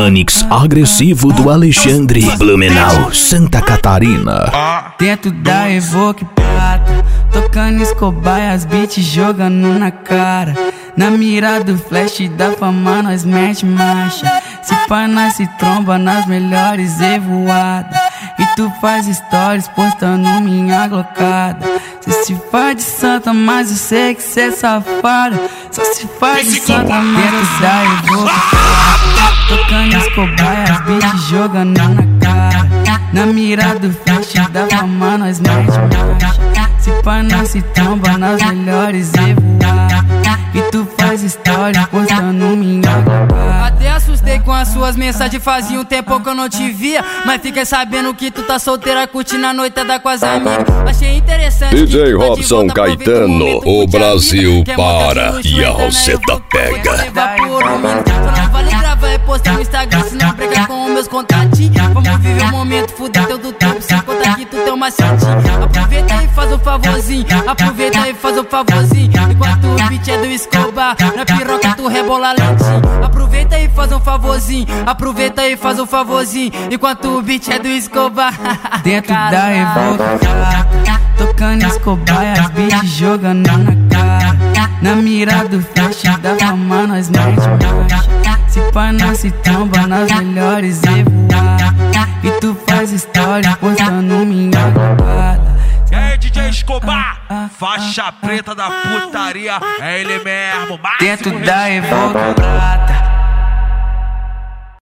Manix agressivo do Alexandre, Blumenau, Santa Catarina. Dentro da Evoque prata, tocando Escobar e as beats jogando na cara. Na mira do flash da fama nós mete marcha. Se pá nós se tromba nas melhores evoadas. E tu faz stories postando minha glocada. Cê se faz de santa, mas eu sei que cê é safada. Só se faz de santa dentro da Evoque prata, tocando Escobar e as beats jogando na cara. Na mira do flash da fama nós mete marcha. Se pá nós se tromba nas melhores evoadas. E tu faz stories postando minha glocada. Até assustei com as suas mensagens, fazia um tempo que eu não te via. Mas fiquei sabendo que tu tá solteira, curtindo a noitada com as amigas. Achei interessante DJ Robson Caetano, o Brasil para e a Roseta pega. Não vale gravar e postar no Instagram, se não brega com meus contatinhos. Vamos viver o momento, fuder teu do tempo, sem contar que tu tem uma setinha. Aproveita e faz um favorzinho, aproveita e faz um favorzinho. Enquanto o beat é do Escobar, na piroca tu rebola lentinho. Aproveita e faz um favorzinho, aproveita e faz um favorzinho. Enquanto o beat é do Escobar. Dentro da Evoque prata, tocando Escobar e as beats jogando na cara. Na mira do flash da fama nós mete marcha. Se pá nós se tromba nas melhores evoadas. E tu faz stories postando minha glocada. E aí, DJ Escobar, faixa preta da putaria, é ele mesmo, dentro da Evoque prata,